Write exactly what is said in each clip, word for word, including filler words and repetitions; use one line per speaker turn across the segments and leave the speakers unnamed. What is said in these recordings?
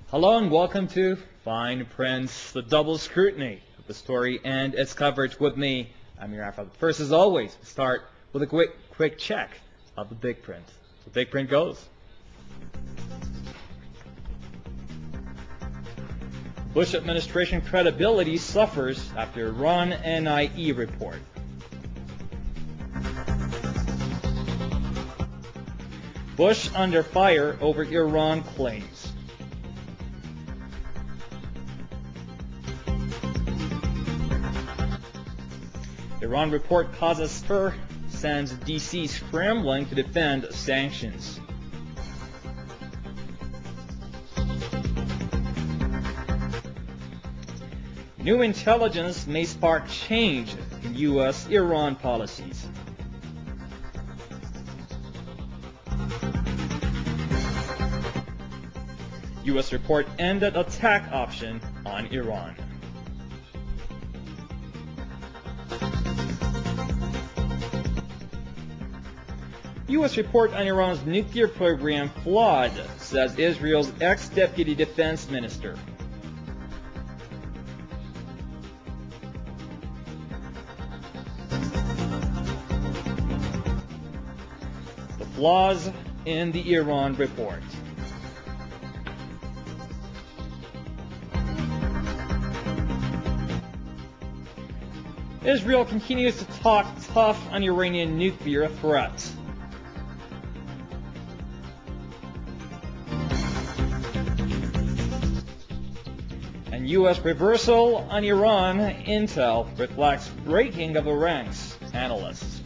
Hello and welcome to Fine Prints, the double scrutiny of the story and its coverage with me. I'm your Arafat. First, as always, we start with a quick, quick check of the big print. The big print goes. Bush administration credibility suffers after Iran N I E report. Bush under fire over Iran claims. Iran report causes stir, sends D C scrambling to defend sanctions. New intelligence may spark change in U S Iran policies. U S report ended attack option on Iran. U S report on Iran's nuclear program flawed, says Israel's ex-deputy defense minister. The flaws in the Iran report. Israel continues to talk tough on Iranian nuclear threats. And U S reversal on Iran intel reflects breaking of the ranks, analysts.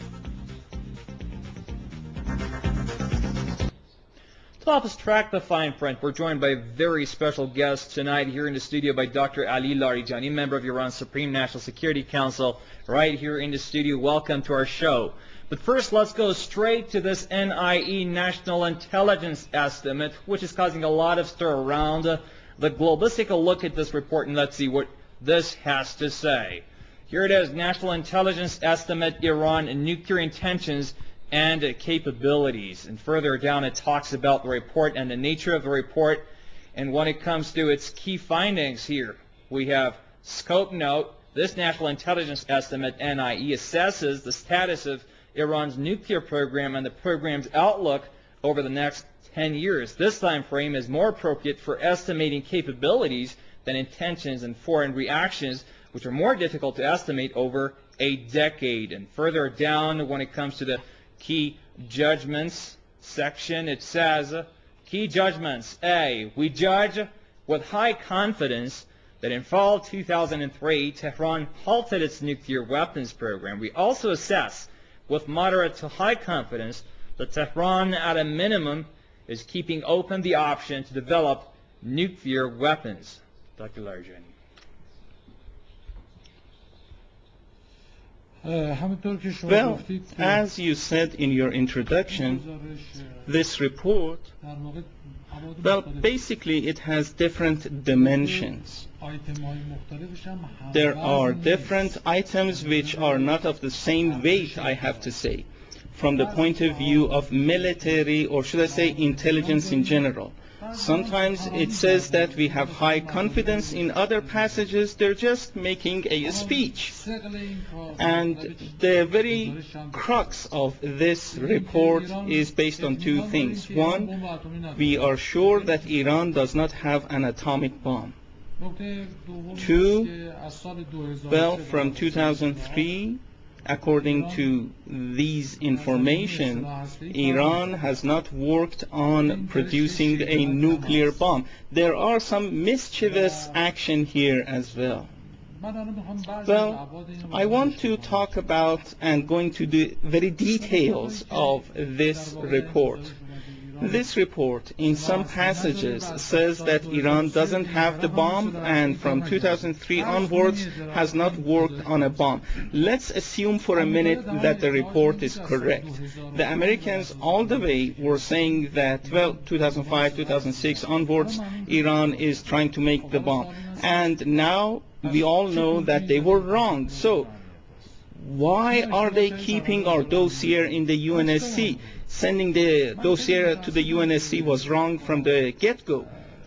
To help us track the fine print, we're joined by a very special guest tonight here in the studio by Doctor Ali Larijani, member of Iran's Supreme National Security Council, right here in the studio. Welcome to our show. But first, let's go straight to this N I E National Intelligence Estimate, which is causing a lot of stir around the globe. Let's take a look at this report and let's see what this has to say. Here it is, National Intelligence Estimate, Iran nuclear intentions and capabilities. And further down it talks about the report and the nature of the report. And when it comes to its key findings here, we have scope note. This National Intelligence Estimate, N I E, assesses the status of Iran's nuclear program and the program's outlook over the next ten years. This time frame is more appropriate for estimating capabilities than intentions and foreign reactions, which are more difficult to estimate over a decade. And further down, when it comes to the key judgments section, it says, key judgments. A, we judge with high confidence that in fall two thousand three, Tehran halted its nuclear weapons program. We also assess with moderate to high confidence that Tehran, at a minimum, is keeping open the option to develop nuclear weapons. Doctor Larijani.
Well, as you said in your introduction, this report, well, basically it has different dimensions. There are different items which are not of the same weight, I have to say, from the point of view of military, or should I say intelligence in general. Sometimes it says that we have high confidence. In other passages, they're just making a speech. And the very crux of this report is based on two things. One, we are sure that Iran does not have an atomic bomb. Two, well, from two thousand three, according to these information, Iran has not worked on producing a nuclear bomb. There are some mischievous action here as well. Well, I want to talk about and go into the very details of this report. This report, in some passages, says that Iran doesn't have the bomb and from two thousand three onwards has not worked on a bomb. Let's assume for a minute that the report is correct. The Americans all the way were saying that, well, two thousand five, two thousand six onwards, Iran is trying to make the bomb. And now we all know that they were wrong. So why are they keeping our dossier in the U N S C? Sending the dossier to the U N S C was wrong from the get-go.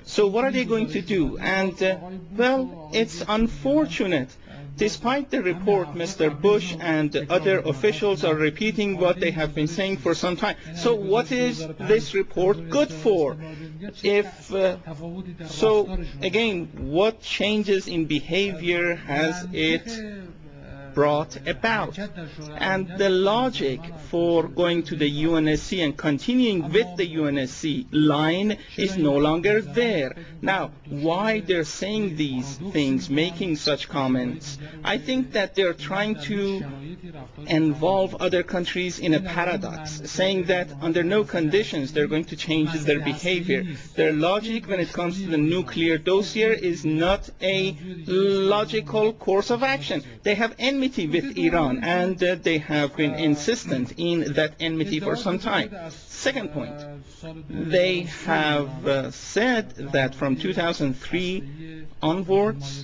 So what are they going to do? And, uh, well, it's unfortunate. Despite the report, Mister Bush and other officials are repeating what they have been saying for some time. So what is this report good for? If uh, so, again, what changes in behavior has it brought about? And the logic for going to the U N S C and continuing with the U N S C line is no longer there. Now, why they're saying these things, making such comments? I think that they're trying to involve other countries in a paradox, saying that under no conditions they're going to change their behavior. Their logic when it comes to the nuclear dossier is not a logical course of action. They have enmity with Iran, and uh, they have been insistent in that enmity for some time. Second point, they have uh, said that from two thousand three onwards,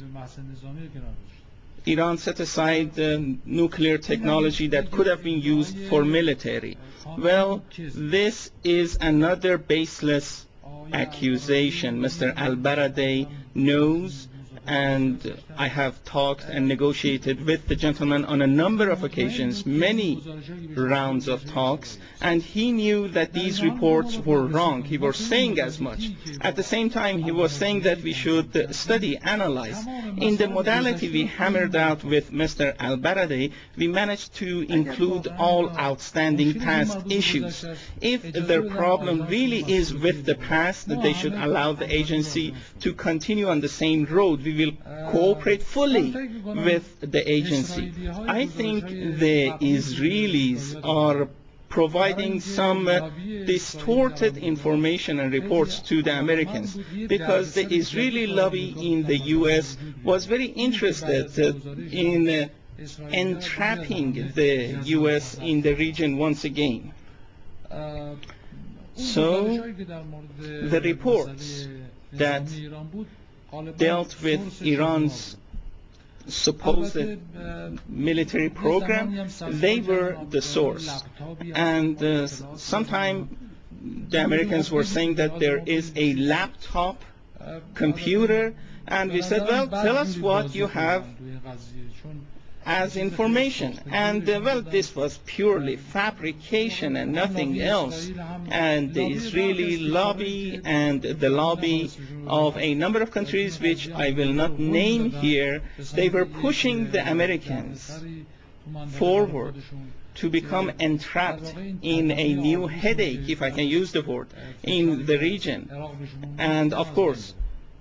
Iran set aside uh, nuclear technology that could have been used for military. Well, this is another baseless accusation. Mister Al-Baradei knows, and I have talked and negotiated with the gentleman on a number of occasions, many rounds of talks, and he knew that these reports were wrong. He was saying as much. At the same time, he was saying that we should study, analyze. In the modality we hammered out with Mister Al-Baradei, we managed to include all outstanding past issues. If the problem really is with the past, that they should allow the agency to continue on the same road. We will cooperate fully with the agency. I think the Israelis are providing some uh, distorted information and reports to the Americans, because the Israeli lobby in the U S was very interested uh, in uh, entrapping the U S in the region once again. So the reports that dealt with Iran's supposed military program, they were the source. And uh, sometime the Americans were saying that there is a laptop computer, and we said, well, tell us what you have as information. And uh, well, this was purely fabrication and nothing else. And the Israeli lobby and the lobby of a number of countries, which I will not name here, they were pushing the Americans forward to become entrapped in a new headache, if I can use the word, in the region. And of course,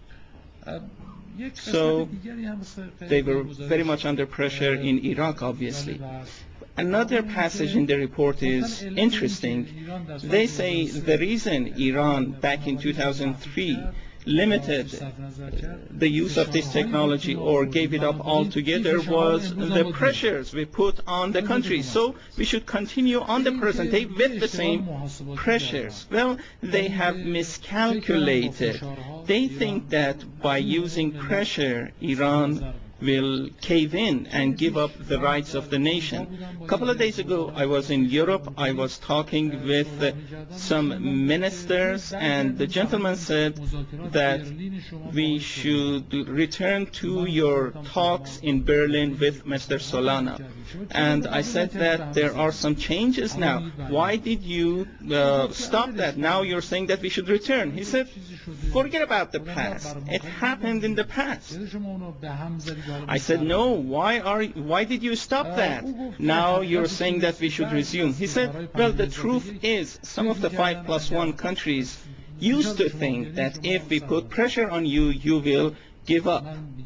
so they were very much under pressure in Iraq, obviously. Another passage in the report is interesting. They say the reason Iran back in two thousand three limited the use of this technology or gave it up altogether was the pressures we put on the country. So we should continue on the present day with the same pressures. Well, they have miscalculated. They think that by using pressure, Iran will cave in and give up the rights of the nation. A couple of days ago, I was in Europe. I was talking with uh, some ministers, and the gentleman said that we should return to your talks in Berlin with Mister Solana. And I said that there are some changes now. Why did you uh, stop that? Now you're saying that we should return. He said, forget about the past. It happened in the past. I said, no, why are why did you stop that? Now you're saying that we should resume. He said, well, the truth is some of the five plus one countries used to think that if we put pressure on you, you will give up.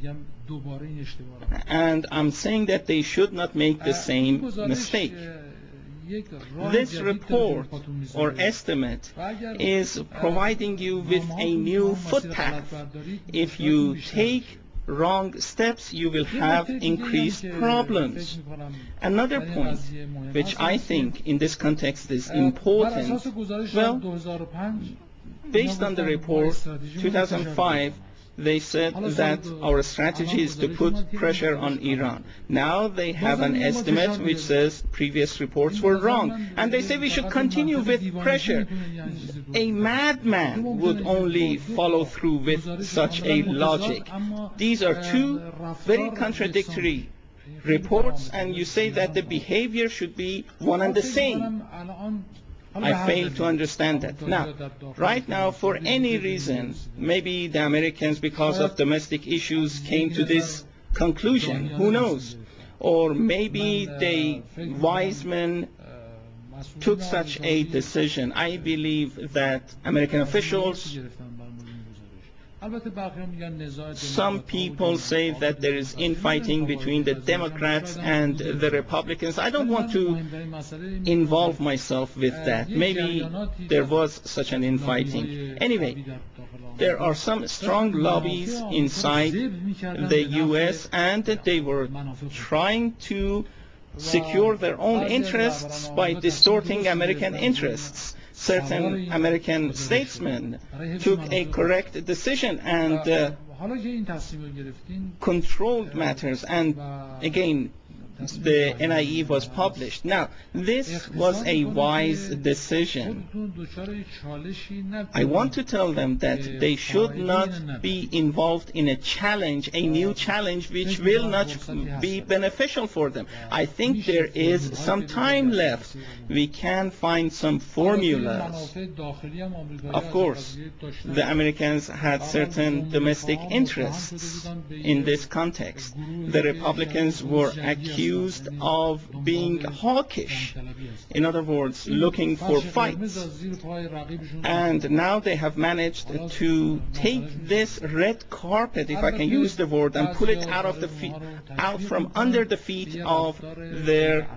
And I'm saying that they should not make the same mistake. This report or estimate is providing you with a new footpath. If you take wrong steps, you will have increased problems. Another point, which I think in this context is important, well, based on the report, two thousand five, they said that our strategy is to put pressure on Iran. Now they have an estimate which says previous reports were wrong. And they say we should continue with pressure. A madman would only follow through with such a logic. These are two very contradictory reports, and you say that the behavior should be one and the same. I fail to understand that. Now, right now, for any reason, maybe the Americans, because of domestic issues, came to this conclusion. Who knows? Or maybe the wise men took such a decision. I believe that American officials, some people say that there is infighting between the Democrats and the Republicans. I don't want to involve myself with that. Maybe there was such an infighting. Anyway, there are some strong lobbies inside the U S and they were trying to secure their own interests by distorting American interests. Certain American statesmen took a correct decision and uh, controlled matters, and again the N I E was published. Now, this was a wise decision. I want to tell them that they should not be involved in a challenge, a new challenge which will not be beneficial for them. I think there is some time left. We can find some formulas. Of course, the Americans had certain domestic interests in this context. The Republicans were accused of being hawkish, in other words, looking for fights. And now they have managed to take this red carpet, if I can use the word, and pull it out of the feet, out from under the feet of their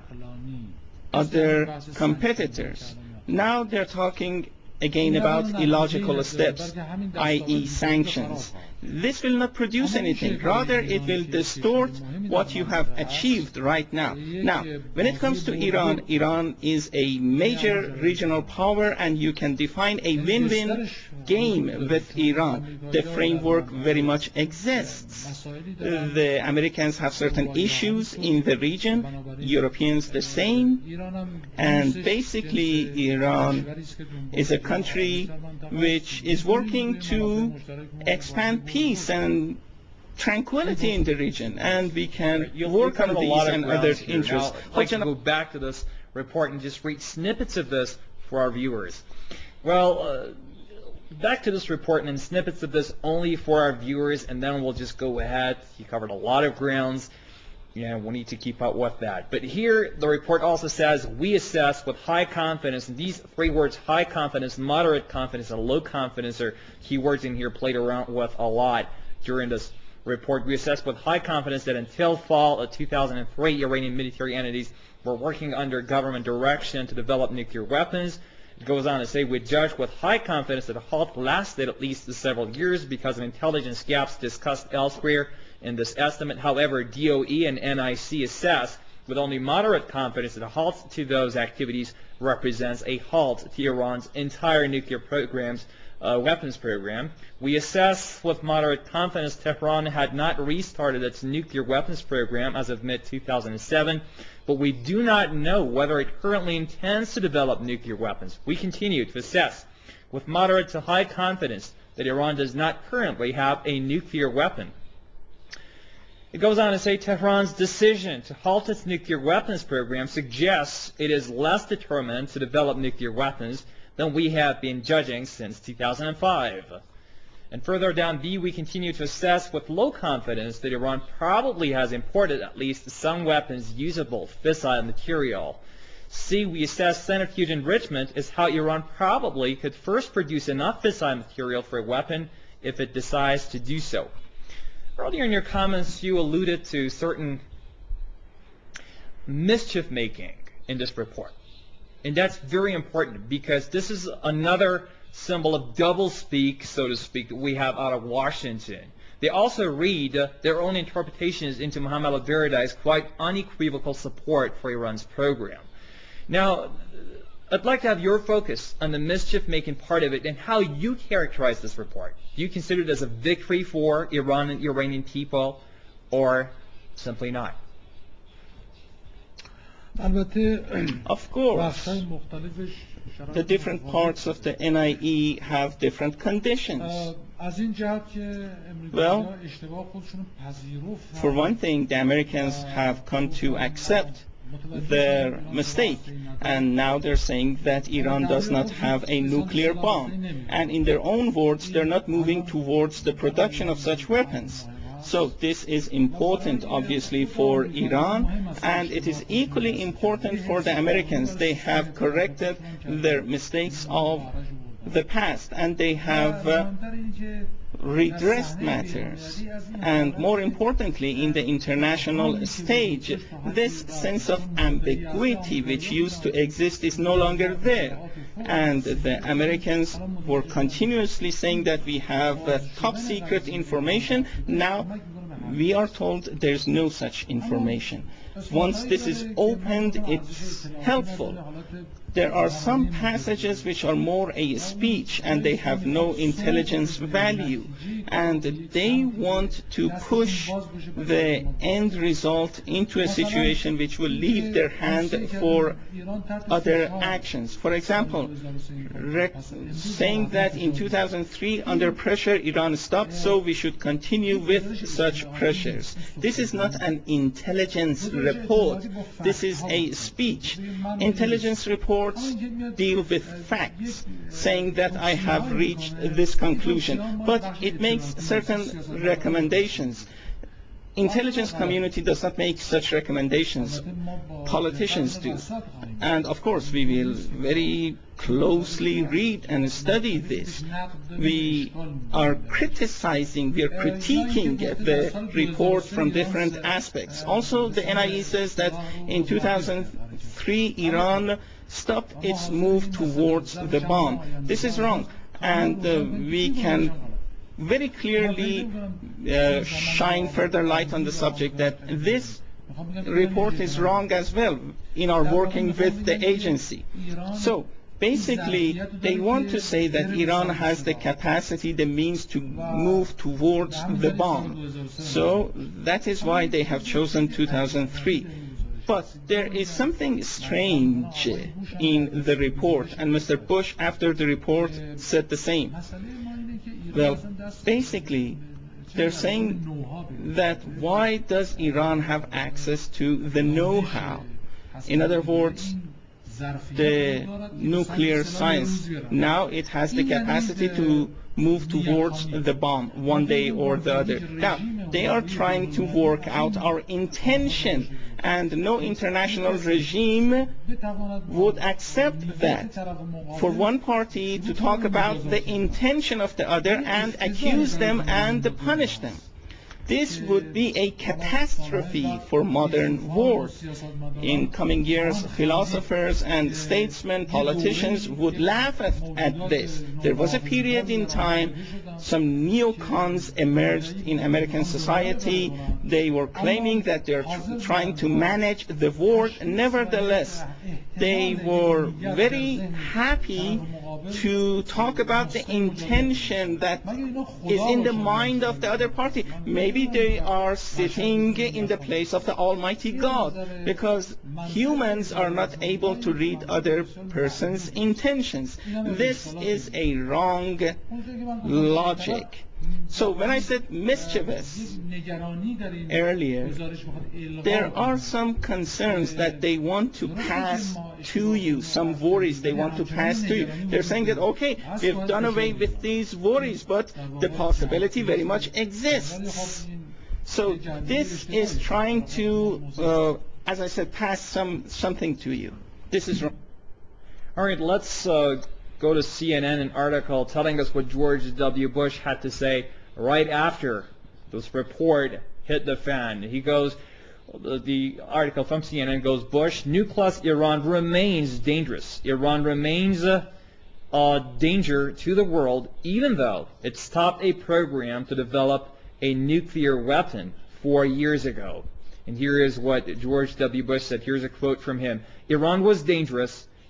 other competitors. Now they're talking again about illogical steps, that is sanctions. This will not produce anything. Rather, it will distort what you have achieved right now. Now, when it comes to Iran, Iran is a major regional power, and you can define a win-win game with Iran. The framework very much exists. The Americans have certain issues in the region, Europeans the same, and basically Iran is a country which is working to expand peace and tranquility in the region, and we can
You'll
work on these and other
here.
interests.
Now, I'd like to go back to this report and just read snippets of this for our viewers. Well, uh, back to this report and snippets of this only for our viewers, and then we'll just go ahead. You covered a lot of grounds. Yeah, we need to keep up with that. But here, the report also says, we assess with high confidence, and these three words, high confidence, moderate confidence, and low confidence, are keywords in here played around with a lot during this report. We assess with high confidence that until fall of two thousand three, Iranian military entities were working under government direction to develop nuclear weapons. It goes on to say, we judge with high confidence that the halt lasted at least several years because of intelligence gaps discussed elsewhere in this estimate. However, D O E and N I C assess with only moderate confidence that a halt to those activities represents a halt to Iran's entire nuclear programs, uh, weapons program. We assess with moderate confidence Tehran had not restarted its nuclear weapons program as of mid two thousand seven, but we do not know whether it currently intends to develop nuclear weapons. We continue to assess with moderate to high confidence that Iran does not currently have a nuclear weapon. It goes on to say Tehran's decision to halt its nuclear weapons program suggests it is less determined to develop nuclear weapons than we have been judging since two thousand five. And further down B, we continue to assess with low confidence that Iran probably has imported at least some weapons usable fissile material. C, we assess centrifuge enrichment is how Iran probably could first produce enough fissile material for a weapon if it decides to do so. Earlier in your comments, you alluded to certain mischief making in this report. And that's very important because this is another symbol of doublespeak, so to speak, that we have out of Washington. They also read uh, their own interpretations into Mohammad al-Baradei's quite unequivocal support for Iran's program. Now, I'd like to have your focus on the mischief-making part of it and how you characterize this report. Do you consider it as a victory for Iran and Iranian people, or simply not?
Of course, the different parts of the N I E have different conditions. Well, for one thing, the Americans have come to accept their mistake, and now they're saying that Iran does not have a nuclear bomb, and in their own words, they're not moving towards the production of such weapons. So this is important, obviously, for Iran, and it is equally important for the Americans. They have corrected their mistakes of the past, and they have uh, redressed matters. And more importantly, in the international stage, this sense of ambiguity which used to exist is no longer there. And the Americans were continuously saying that we have uh, top secret information. Now we are told there's no such information. Once this is opened, it's helpful. There are some passages which are more a speech and they have no intelligence value, and they want to push the end result into a situation which will leave their hand for other actions. For example, saying that in two thousand three under pressure Iran stopped, so we should continue with such pressures. This is not an intelligence report. This is a speech. Intelligence reports deal with facts, saying that I have reached this conclusion, but it makes certain recommendations. Intelligence community does not make such recommendations. Politicians do. And of course, we will very closely read and study this. We are criticizing, we are critiquing the report from different aspects. Also, the N I E says that in two thousand three, Iran stopped its move towards the bomb. This is wrong. And uh, we can very clearly uh, shine further light on the subject that this report is wrong as well in our working with the agency. So basically, they want to say that Iran has the capacity, the means to move towards the bomb. So that is why they have chosen two thousand three. But there is something strange in the report, and Mister Bush, after the report, said the same. Well, basically, they're saying that why does Iran have access to the know-how? In other words, the nuclear science. Now it has the capacity to move towards the bomb one day or the other. Now, they are trying to work out our intention, and no international regime would accept that. For one party to talk about the intention of the other and accuse them and punish them. This would be a catastrophe for modern war. In coming years, philosophers and statesmen, politicians would laugh at, at this. There was a period in time, some neocons emerged in American society. They were claiming that they're tr- trying to manage the world. Nevertheless, they were very happy to talk about the intention that is in the mind of the other party. Maybe they are sitting in the place of the Almighty God, because humans are not able to read other person's intentions. This is a wrong logic. So when I said mischievous earlier, there are some concerns that they want to pass to you, some worries they want to pass to you. They're saying that, okay, we've done away with these worries, but the possibility very much exists. So this is trying to, uh, as I said, pass some something to you. This is wrong.
All right, let's uh, go to C N N, an article telling us what George W. Bush had to say right after this report hit the fan. He goes, the, the article from C N N goes, Bush, new plus Iran remains dangerous. Iran remains a, a danger to the world, even though it stopped a program to develop a nuclear weapon four years ago. And here is what George W. Bush said. Here's a quote from him. Iran was dangerous.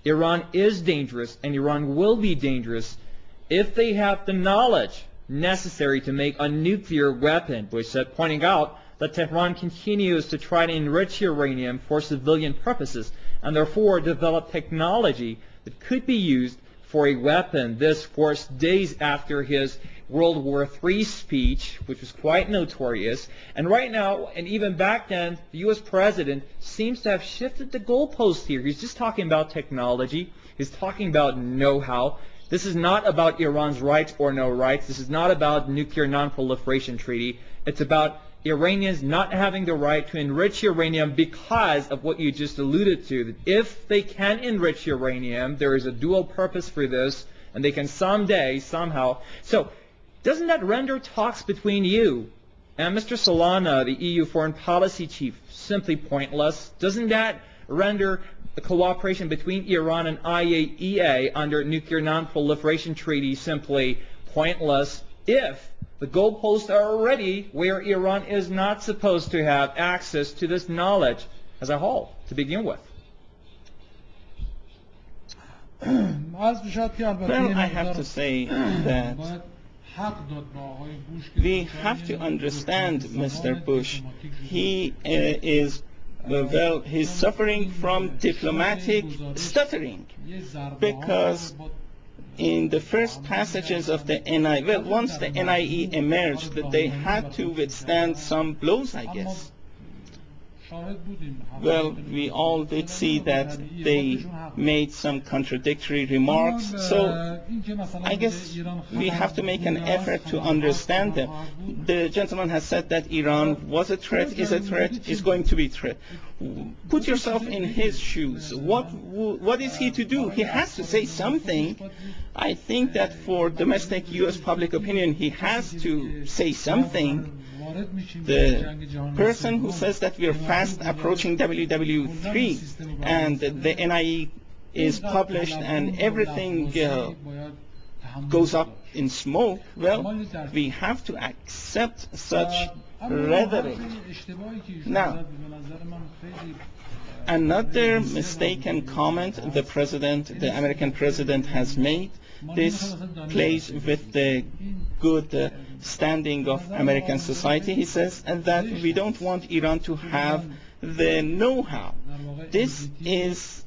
Iran is dangerous and Iran will be dangerous if they have the knowledge necessary to make a nuclear weapon, Bush said, pointing out that Tehran continues to try to enrich uranium for civilian purposes and therefore develop technology that could be used for a weapon. This, of course, days after his World War Three speech, which was quite notorious. And right now, and even back then, the U S president seems to have shifted the goalpost here. He's just talking about technology. He's talking about know-how. This is not about Iran's rights or no rights. This is not about nuclear non-proliferation treaty. It's about Iranians not having the right to enrich uranium because of what you just alluded to. That if they can enrich uranium, there is a dual purpose for this, and they can someday, somehow. So, doesn't that render talks between you and Mister Solana, the E U foreign policy chief, simply pointless? Doesn't that render the cooperation between Iran and I A E A under nuclear non-proliferation treaty simply pointless if the goalposts are already where Iran is not supposed to have access to this knowledge as a whole to begin with?
Well, I have to say that we have to understand Mister Bush. He uh, is, uh, well, he's suffering from diplomatic stuttering because in the first passages of the N I E, well, once the N I E emerged, that they had to withstand some blows, I guess. Well, we all did see that they made some contradictory remarks, so I guess we have to make an effort to understand them. The gentleman has said that Iran was a threat, is a threat, is going to be a threat. Put yourself in his shoes. What, what is he to do? He has to say something. I think that for domestic U S public opinion, he has to say something. The person who says that we are fast approaching W W three and the N I E is published and everything uh, goes up in smoke, well, we have to accept such rhetoric. Now, another mistaken comment the president, the American president has made, this plays with the good uh, standing of American society. He says and that we don't want Iran to have the know-how. This is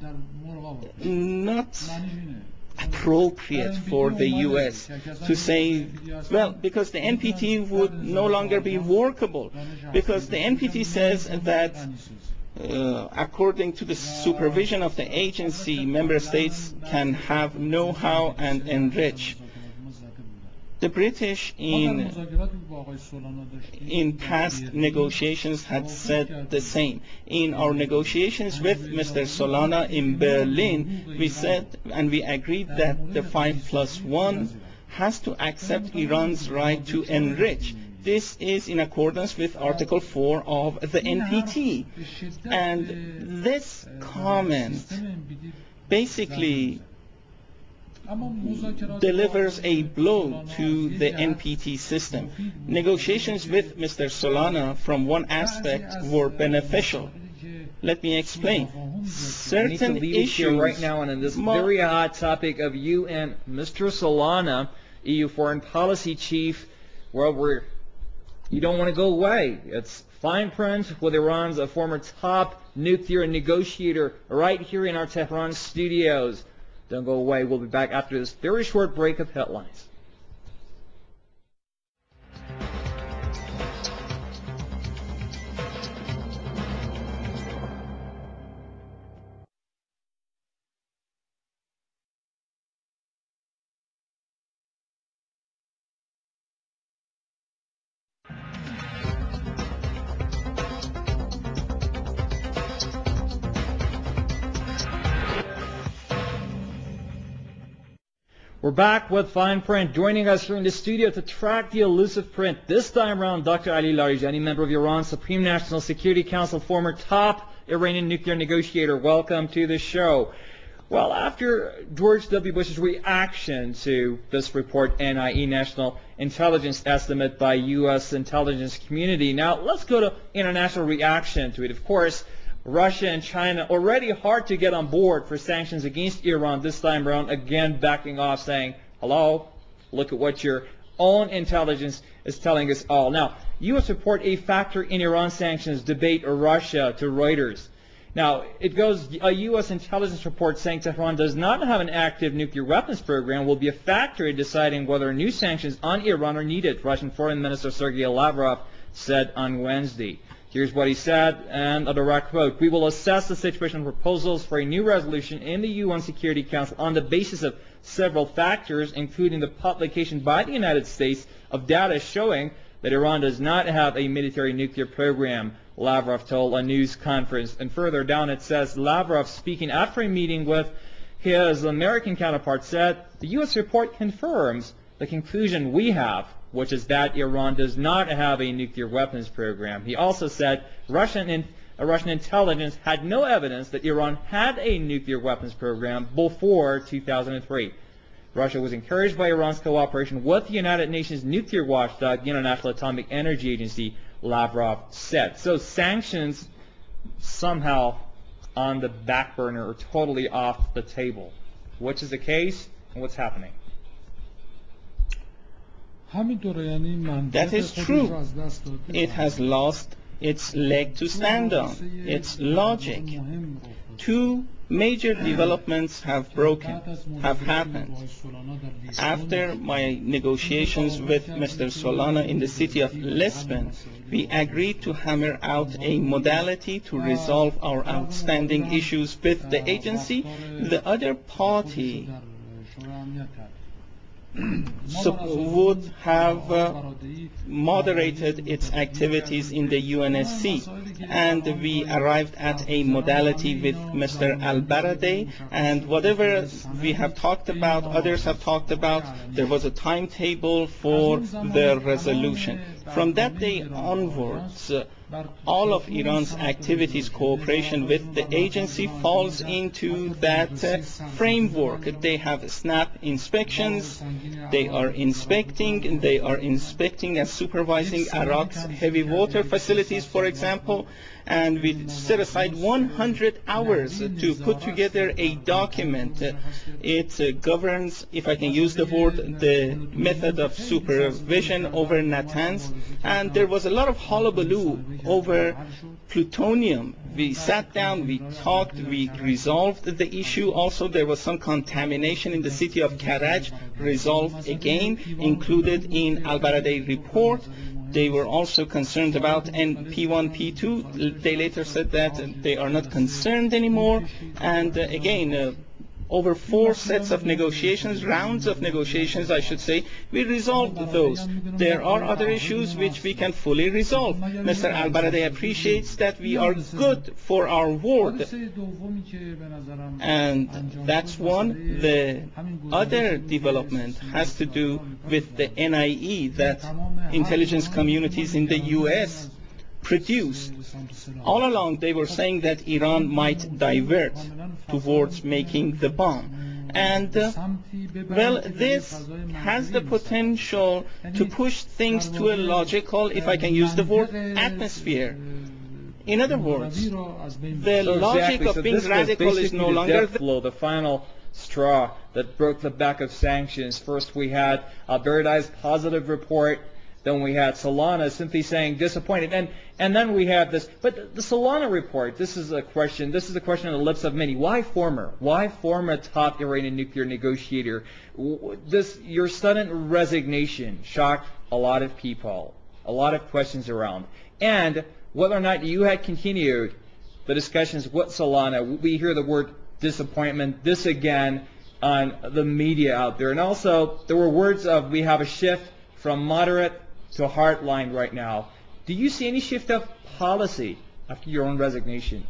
not appropriate for the U S to say, well, because the N P T would no longer be workable, because the N P T says that Uh, according to the supervision of the agency, member states can have know-how and enrich. The British in, in past negotiations had said the same. In our negotiations with Mister Solana in Berlin, we said and we agreed that the five plus one has to accept Iran's right to enrich. This is in accordance with Article four of the N P T. And this comment basically delivers a blow to the N P T system. Negotiations with Mister Solana from one aspect were beneficial. Let me explain. Certain issues
right now, and on this very hot topic of you and Mister Solana, E U foreign policy chief, well, we're You don't want to go away. It's fine print with Iran's a former top nuclear negotiator right here in our Tehran studios. Don't go away. We'll be back after this very short break of headlines. We're back with Fine Print. Joining us here in the studio to track the elusive print, this time around, Doctor Ali Larijani, member of Iran's Supreme National Security Council, former top Iranian nuclear negotiator. Welcome to the show. Well, after George W. Bush's reaction to this report, N I E, National Intelligence Estimate by U S intelligence community, now let's go to international reaction to it. Of course, Russia and China already hard to get on board for sanctions against Iran this time around, again backing off, saying, hello, look at what your own intelligence is telling us all. Now, U S report a factor in Iran sanctions debate or Russia to Reuters. Now, it goes, a U S intelligence report saying Tehran does not have an active nuclear weapons program will be a factor in deciding whether new sanctions on Iran are needed, Russian Foreign Minister Sergei Lavrov said on Wednesday. Here's what he said, and a direct quote, "We will assess the situation and proposals for a new resolution in the U N Security Council on the basis of several factors, including the publication by the United States of data showing that Iran does not have a military nuclear program," Lavrov told a news conference. And further down it says, Lavrov, speaking after a meeting with his American counterpart, said, "The U S report confirms the conclusion we have, which is that Iran does not have a nuclear weapons program." He also said Russian, in, uh, Russian intelligence had no evidence that Iran had a nuclear weapons program before two thousand three. Russia was encouraged by Iran's cooperation with the United Nations nuclear watchdog, the International Atomic Energy Agency, Lavrov said. So sanctions somehow on the back burner or totally off the table. Which is the case and what's happening?
That is true. It has lost its leg to stand on, its logic. Two major developments have broken, have happened. After my negotiations with Mister Solana in the city of Lisbon, we agreed to hammer out a modality to resolve our outstanding issues with the agency. The other party So would have uh, moderated its activities in the U N S C, and we arrived at a modality with Mister Al-Baradei, and whatever we have talked about, others have talked about, there was a timetable for the resolution. From that day onwards, uh, all of Iran's activities, cooperation with the agency falls into that uh, framework. They have snap inspections, they are inspecting, they are inspecting and supervising Iraq's heavy water facilities, for example, and we set aside one hundred hours to put together a document. It uh, governs, if I can use the word, the method of supervision over Natanz, and there was a lot of hullabaloo over plutonium. We sat down, we talked, we resolved the issue. Also, there was some contamination in the city of Karaj, resolved again, included in Al-Baradei report. They were also concerned about N P one P two. They later said that they are not concerned anymore. And uh, again, uh, over four sets of negotiations, rounds of negotiations, I should say, we resolved those. There are other issues which we can fully resolve. Mister Al-Baradei appreciates that we are good for our word. And that's one. The other development has to do with the N I E, that intelligence communities in the U S produced. All along they were saying that Iran might divert towards making the bomb. And uh, well, this has the potential to push things to a logical, if I can use the word, atmosphere. In other words, the
so
logic
exactly.
of
so
being
this
radical is no
the
longer
death blow, the final straw that broke the back of sanctions. First we had Al-Baradei's positive report. Then we had Solana simply saying disappointed, and and then we have this. But the, the Solana report. This is a question. This is a question on the lips of many. Why former? Why former top Iranian nuclear negotiator? This your sudden resignation shocked a lot of people. A lot of questions around, and whether or not you had continued the discussions with Solana. We hear the word disappointment. This again on the media out there, and also there were words of we have a shift from moderate to hardline right now. Do you see any shift of policy after your own resignation?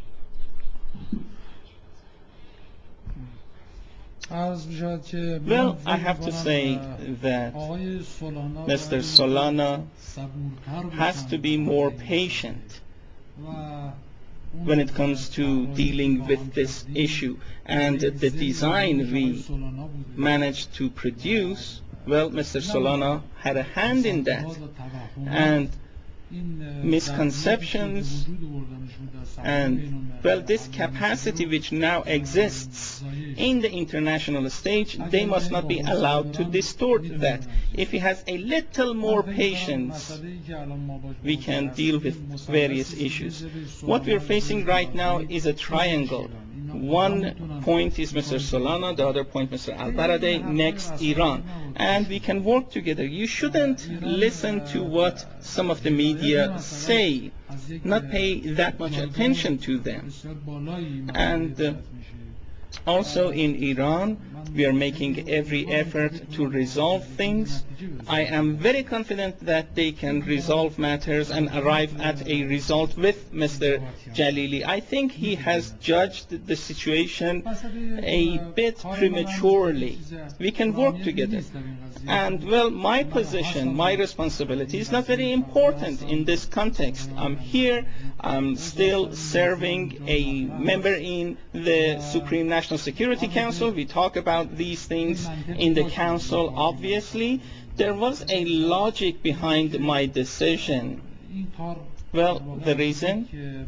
Well, I have to say that Mister Solana has to be more patient when it comes to dealing with this issue. And the design we managed to produce, well, Mister Solana had a hand in that. And misconceptions And, well, this capacity which now exists in the international stage, they must not be allowed to distort that. If he has a little more patience, we can deal with various issues. What we're facing right now is a triangle. One point is Mister Solana, the other point Mister Al-Baradei, next Iran. And we can work together. You shouldn't listen to what some of the media say, not pay that much attention to them. And uh, also in Iran, we are making every effort to resolve things. I am very confident that they can resolve matters and arrive at a result with Mister Jalili. I think he has judged the situation a bit prematurely. We can work together. And, well, my position, my responsibility is not very important in this context. I'm here, I'm still serving a member in the Supreme National Security Council. We talk about these things in the council, obviously. There was a logic behind my decision. Well, the reason?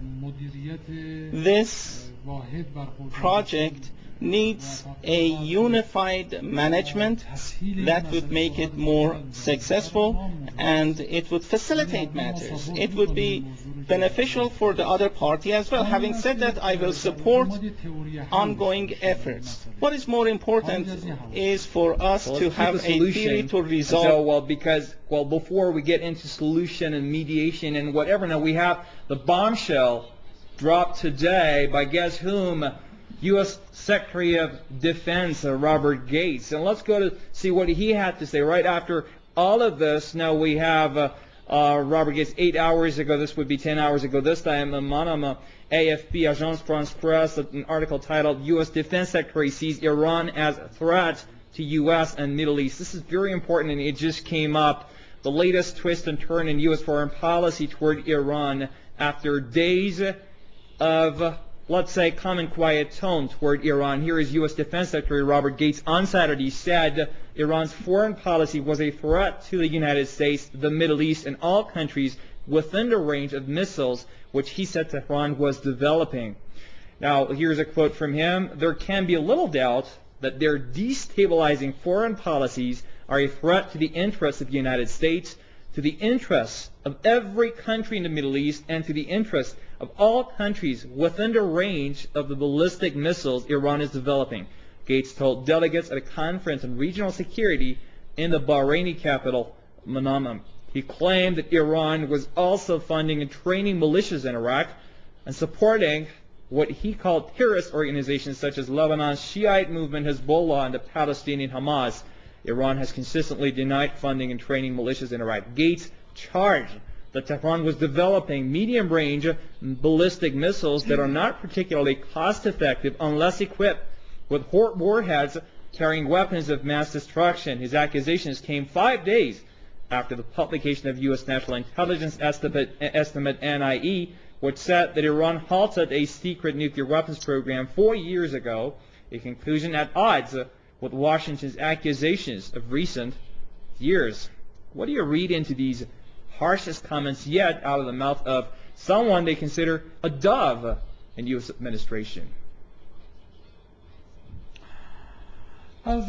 This project needs a unified management that would make it more successful, and it would facilitate matters. It would be beneficial for the other party as well. Having said that, I will support ongoing efforts. What is more important is for us
well,
to have a, a theory to resolve.
So, well, because, well, before we get into solution and mediation and whatever, now we have the bombshell dropped today by guess whom? U S Secretary of Defense uh, Robert Gates. And let's go to see what he had to say right after all of this. Now we have uh, uh, Robert Gates eight hours ago. This would be ten hours ago this time. Manama, A F P, Agence France Presse, an article titled U S Defense Secretary sees Iran as a threat to U S and Middle East. This is very important, and it just came up. The latest twist and turn in U S foreign policy toward Iran after days of, let's say, calm and quiet tone toward Iran. Here is U S Defense Secretary Robert Gates on Saturday said Iran's foreign policy was a threat to the United States, the Middle East, and all countries within the range of missiles which he said Tehran was developing. Now, here's a quote from him. There can be little doubt that their destabilizing foreign policies are a threat to the interests of the United States, to the interests of every country in the Middle East, and to the interests of all countries within the range of the ballistic missiles Iran is developing, Gates told delegates at a conference on regional security in the Bahraini capital, Manama. He claimed that Iran was also funding and training militias in Iraq and supporting what he called terrorist organizations such as Lebanon's Shiite movement Hezbollah and the Palestinian Hamas. Iran has consistently denied funding and training militias in Iraq. Gates charged that Tehran was developing medium-range ballistic missiles that are not particularly cost-effective unless equipped with warheads carrying weapons of mass destruction. His accusations came five days after the publication of U S National Intelligence Estimate, estimate N I E, which said that Iran halted a secret nuclear weapons program four years ago, a conclusion at odds with Washington's accusations of recent years. What do you read into these harshest comments yet out of the mouth of someone they consider a dove in U S administration?
Well,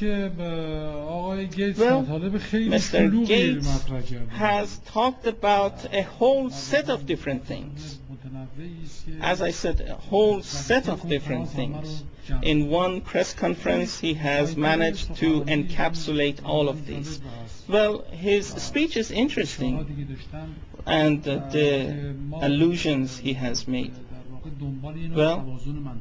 Mister Gates has talked about a whole set of different things. As I said, a whole set of different things. In one press conference, he has managed to encapsulate all of these. Well, his speech is interesting, and uh, the allusions he has made. Well,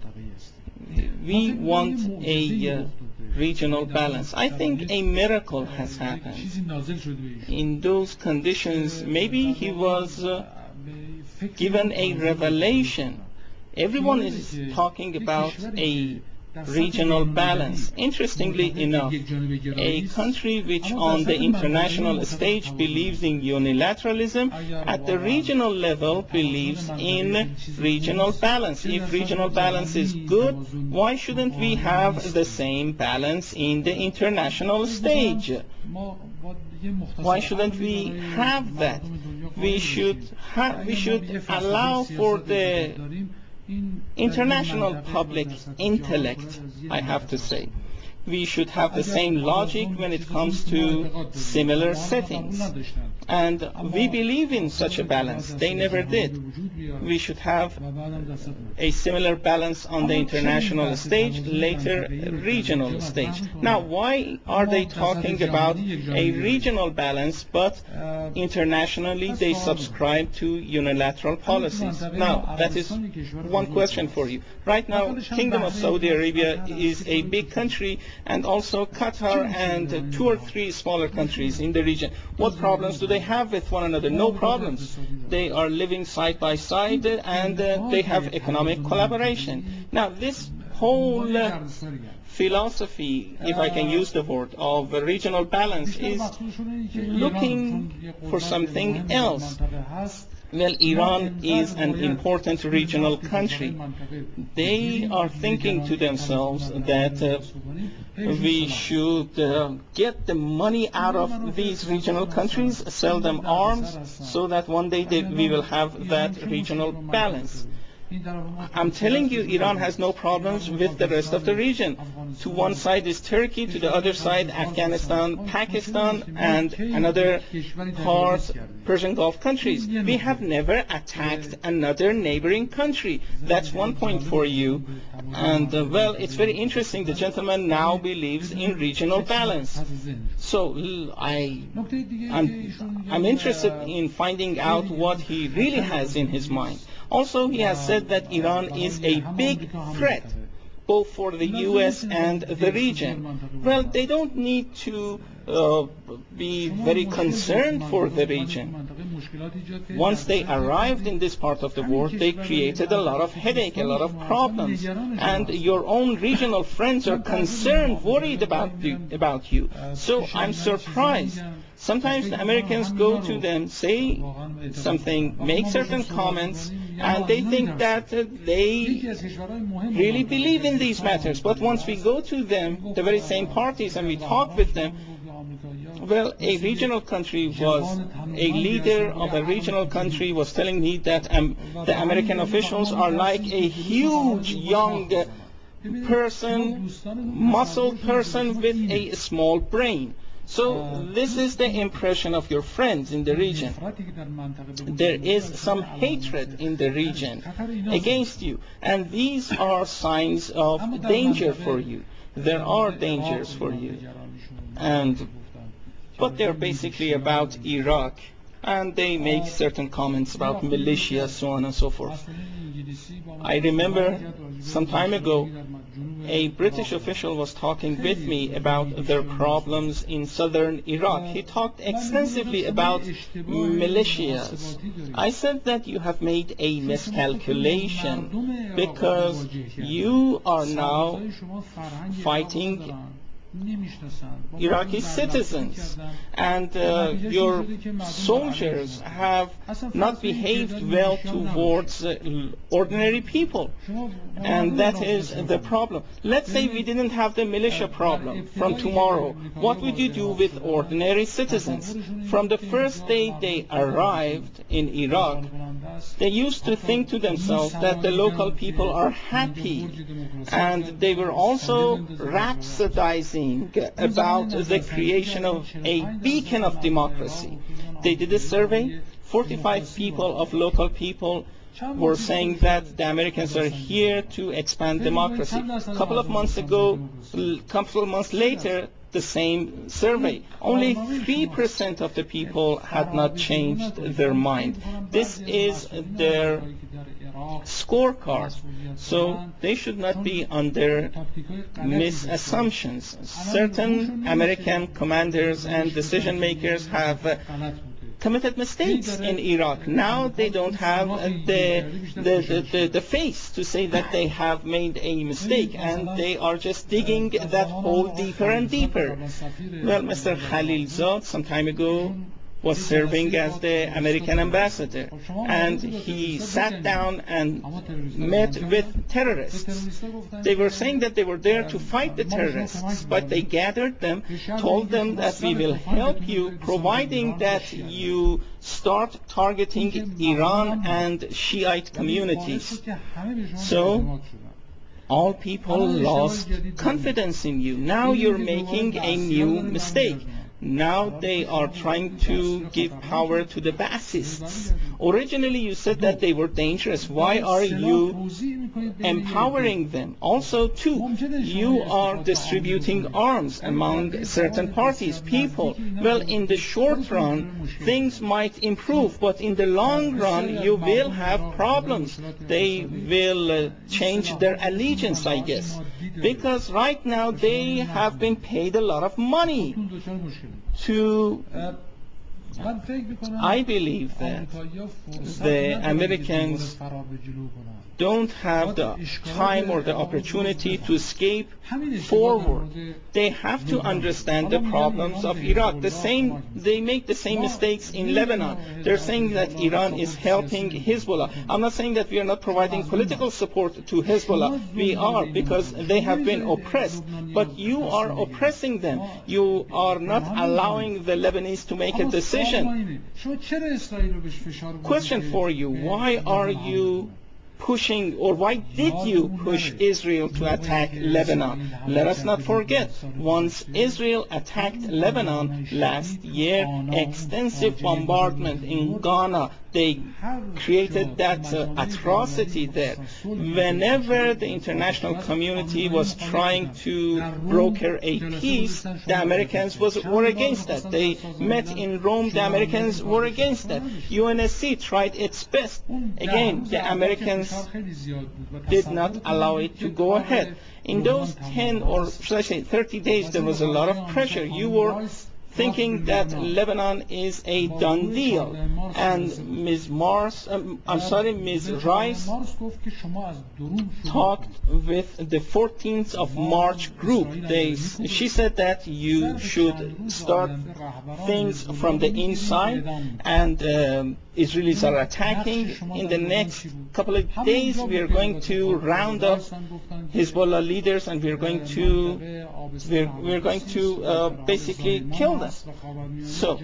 we want a uh, regional balance. I think a miracle has happened. In those conditions, maybe he was uh, given a revelation. Everyone is talking about a regional balance. Interestingly enough, a country which on the international stage believes in unilateralism, at the regional level believes in regional balance. If regional balance is good, why shouldn't we have the same balance in the international stage? Why shouldn't we have that? we should ha- we should allow for the international public intellect, I have to say. We should have the same logic when it comes to similar settings. And we believe in such a balance. They never did. We should have a similar balance on the international stage, later regional stage. Now, why are they talking about a regional balance, but internationally they subscribe to unilateral policies? Now, that is one question for you. Right now, Kingdom of Saudi Arabia is a big country, and also Qatar and two or three smaller countries in the region. What problems do they have with one another? No problems. They are living side by side, and uh, they have economic collaboration. Now, this whole uh, philosophy, if I can use the word, of a regional balance is looking for something else. Well, Iran is an important regional country. They are thinking to themselves that uh, we should uh, get the money out of these regional countries, sell them arms, so that one day they, we will have that regional balance. I'm telling you, Iran has no problems with the rest of the region. To one side is Turkey, to the other side Afghanistan, Pakistan, and another part Persian Gulf countries. We have never attacked another neighboring country. That's one point for you. And uh, well, it's very interesting. The gentleman now believes in regional balance. So I, I'm, I'm interested in finding out what he really has in his mind. Also, he has said that Iran is a big threat, both for the U S and the region. Well, they don't need to uh, be very concerned for the region. Once they arrived in this part of the world, they created a lot of headache, a lot of problems. And your own regional friends are concerned, worried about you. About you. So I'm surprised. Sometimes the Americans go to them, say something, make certain comments, and they think that uh, they really believe in these matters. But once we go to them, the very same parties, and we talk with them, well, a regional country was, a leader of a regional country was telling me that um, the American officials are like a huge young uh, person, muscle person with a small brain. So this is the impression of your friends in the region. There is some hatred in the region against you, and these are signs of danger for you. There are dangers for you. And but they're basically about Iraq, and they make certain comments about militia, so on and so forth. I remember some time ago, a British official was talking with me about their problems in southern Iraq. He talked extensively about militias. I said that you have made a miscalculation because you are now fighting Iraqi citizens, and uh, your soldiers have not behaved well towards uh, ordinary people, and that is the problem. Let's say we didn't have the militia problem from tomorrow. What would you do with ordinary citizens? From the first day they arrived in Iraq, they used to think to themselves that the local people are happy, and they were also rhapsodizing about the creation of a beacon of democracy. They did a survey. forty-five people of local people were saying that the Americans are here to expand democracy. A couple of months ago, a couple of months later, the same survey. Only three percent of the people had not changed their mind. This is their scorecard. So they should not be under misassumptions. Certain American commanders and decision makers have uh, committed mistakes in Iraq. Now they don't have uh, the, the, the, the, the face to say that they have made a mistake, and they are just digging that hole deeper and deeper. Well, Mister Khalilzad, some time ago, was serving as the American ambassador, and he sat down and met with terrorists. They were saying that they were there to fight the terrorists, but they gathered them, told them that we will help you, providing that you start targeting Iran and Shiite communities. So all people lost confidence in you. Now you're making a new mistake. Now they are trying to give power to the Baathists. Originally you said that they were dangerous. Why are you empowering them? Also, too, you are distributing arms among certain parties, people. Well, in the short run, things might improve, but in the long run, you will have problems. They will uh, change their allegiance, I guess, because right now they have been paid a lot of money to. I believe that the Americans don't have the time or the opportunity to escape forward. They have to understand the problems of Iraq. The same, they make the same mistakes in Lebanon. They're saying that Iran is helping Hezbollah. I'm not saying that we are not providing political support to Hezbollah. We are, because they have been oppressed. But you are oppressing them. You are not allowing the Lebanese to make a decision. Question for you, why are you pushing, or why did you push Israel to attack Lebanon? Let us not forget, once Israel attacked Lebanon last year, extensive bombardment in Ghana, they created that uh, atrocity there. Whenever the international community was trying to broker a peace, the Americans was, were against that. They met in Rome, the Americans were against that. U N S C tried its best. Again, the Americans did not allow it to go ahead. In those ten or should I say thirty days, there was a lot of pressure. You were thinking that Lebanon is a done deal. And Miz Mars, um, I'm sorry, Miz Rice talked with the fourteenth of March group. They, she said that you should start things from the inside, and um, Israelis are attacking. In the next couple of days, we are going to round up Hezbollah leaders, and we are going to we're, we're going to uh, basically kill them. So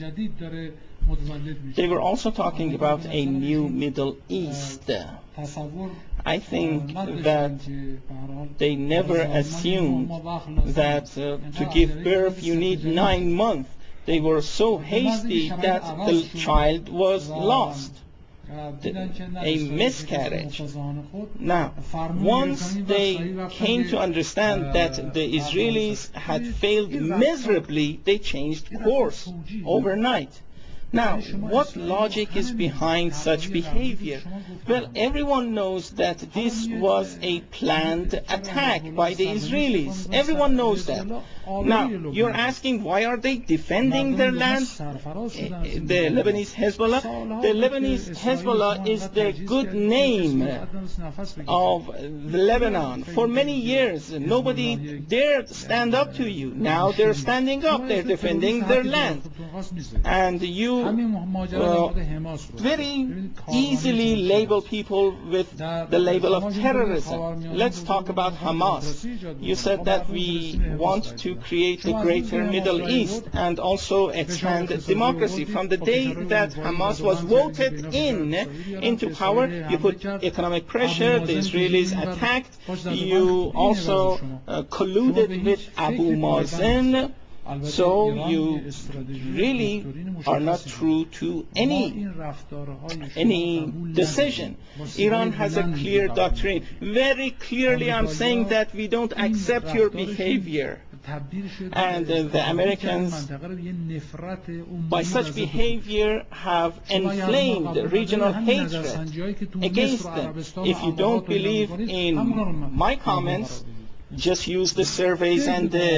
they were also talking about a new Middle East. I think that they never assumed that uh, to give birth you need nine months. They were so hasty that the child was lost. A miscarriage. Now, once they came to understand that the Israelis had failed miserably, they changed course overnight. Now, what logic is behind such behavior? Well, everyone knows that this was a planned attack by the Israelis. Everyone knows that. Now, you're asking, why are they defending their land? The Lebanese Hezbollah? The Lebanese Hezbollah is the good name of Lebanon. For many years, nobody dared stand up to you. Now they're standing up. They're defending their land. And you uh, very easily label people with the label of terrorism. Let's talk about Hamas. You said that we want to create a greater Middle East and also expand democracy. From the day that Hamas was voted in into power, you put economic pressure, the Israelis attacked, you also uh, colluded with Abu Mazen. So you really are not true to any any decision. Iran has a clear doctrine. Very clearly I'm saying that we don't accept your behavior. And uh, the Americans, by such behavior, have inflamed regional hatred against them. If you don't believe in my comments, just use the surveys and the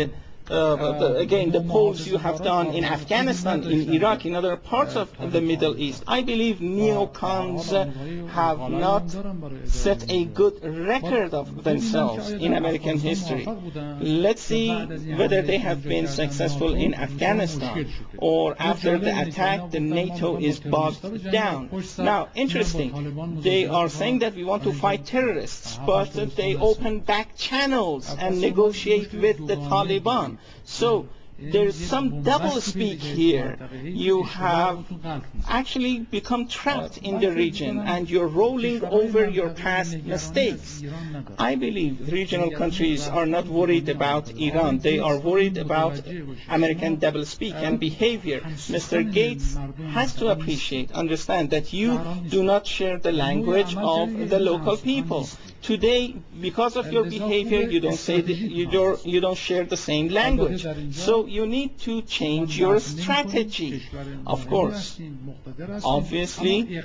uh, the, again, the polls you have done in Afghanistan, in Iraq, in other parts of the Middle East, I believe neocons uh, have not set a good record of themselves in American history. Let's see whether they have been successful in Afghanistan, or after the attack, the NATO is bogged down. Now, interesting, they are saying that we want to fight terrorists, but they open back channels and negotiate with the Taliban. So there's some double-speak here. You have actually become trapped in the region, and you're rolling over your past mistakes. I believe regional countries are not worried about Iran. They are worried about American double-speak and behavior. Mister Gates has to appreciate, understand that you do not share the language of the local people. Today, because of your behavior, you don't say that you don't, you don't share the same language. So you need to change your strategy. Of course, obviously,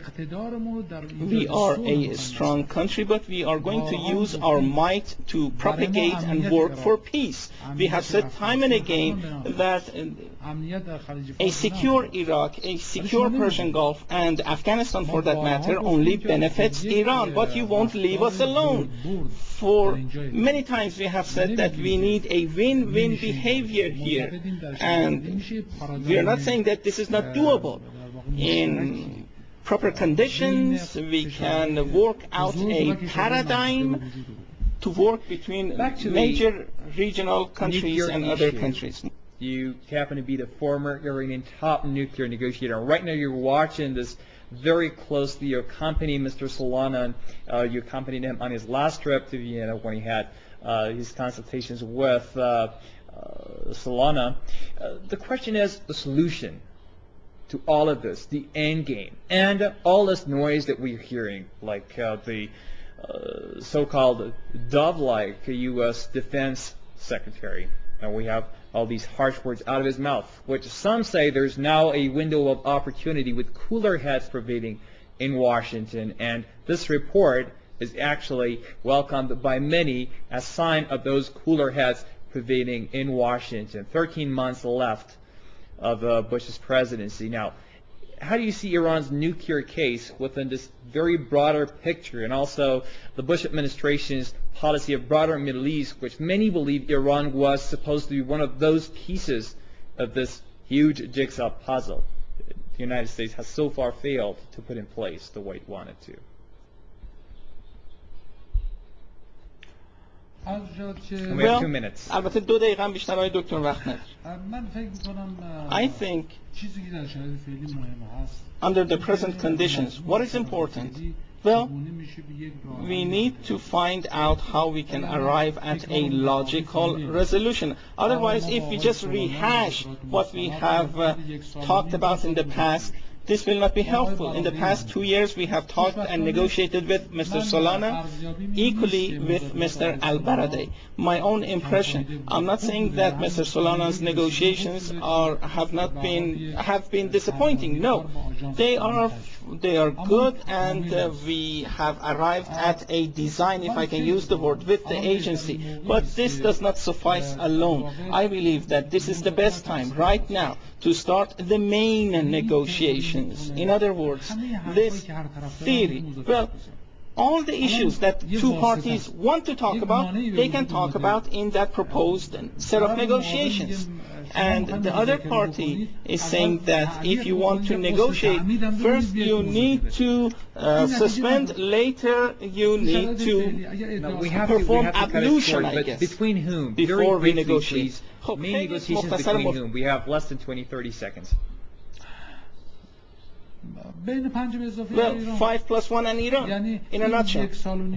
we are a strong country, but we are going to use our might to propagate and work for peace. We have said time and again that a secure Iraq, a secure Persian Gulf, and Afghanistan for that matter only benefits Iran, but you won't leave us alone. For many times we have said that we need a win-win behavior here, and we are not saying that this is not doable. In proper conditions, we can work out a paradigm to work between major regional countries and other countries.
You happen to be the former Iranian top nuclear negotiator. Right now you're watching this very closely. You accompany Mister Solana, uh, you accompanied him on his last trip to Vienna when he had uh, his consultations with uh, uh, Solana. Uh, the question is the solution to all of this, the end game, and uh, all this noise that we're hearing, like uh, the uh, so-called dove-like U S Defense Secretary. And we have all these harsh words out of his mouth, which some say there's now a window of opportunity with cooler heads prevailing in Washington. And this report is actually welcomed by many as a sign of those cooler heads prevailing in Washington. thirteen months left of uh, Bush's presidency. Now, how do you see Iran's nuclear case within this very broader picture, and also the Bush administration's policy of broader Middle East, which many believe Iran was supposed to be one of those pieces of this huge jigsaw puzzle the United States has so far failed to put in place the way it wanted to? And we have two minutes.
البته دو دقیقه هم بیشتر آقای دکتر وقت نداره. I think under the present conditions, what is important? Well, we need to find out how we can arrive at a logical resolution. Otherwise, if we just rehash what we have uh, talked about in the past, this will not be helpful. In the past two years, we have talked and negotiated with Mister Solana, equally with Mister Al-Baradei. My own impression, I'm not saying that Mister Solana's negotiations are have not been have been disappointing. No, they are they are good, and uh, we have arrived at a design, if I can use the word, with the agency. But this does not suffice alone. I believe that this is the best time right now to start the main negotiations. In other words, this theory, well, all the issues that two parties want to talk about, they can talk about in that proposed set of negotiations. And the other party is saying that if you want to negotiate, first you need to uh, suspend, later you need to
no, we have
perform
to, we have to
ablution,
short,
I guess.
Between whom?
Before
Very
we
briefly,
negotiate.
Please. Main negotiations between whom? We have less than twenty, thirty seconds.
Well, five plus one and Iran, in a nutshell.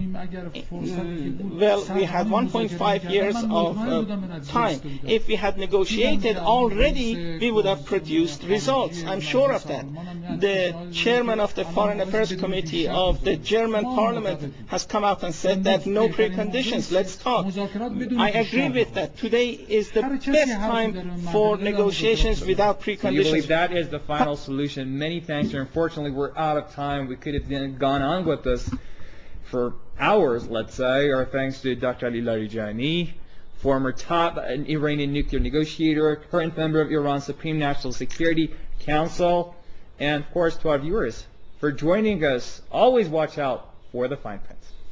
Well, we had one point five years of uh, time. If we had negotiated already, we would have produced results. I'm sure of that. The chairman of the Foreign Affairs Committee of the German Parliament has come out and said that no preconditions, let's talk. I agree with that. Today is the best time for negotiations without preconditions.
So you believe that is the final solution. Many thanks. Unfortunately, we're out of time. We could have then gone on with this for hours, let's say. Our thanks to Doctor Ali Larijani, former top Iranian nuclear negotiator, current member of Iran's Supreme National Security Council, and of course to our viewers for joining us. Always watch out for the fine print.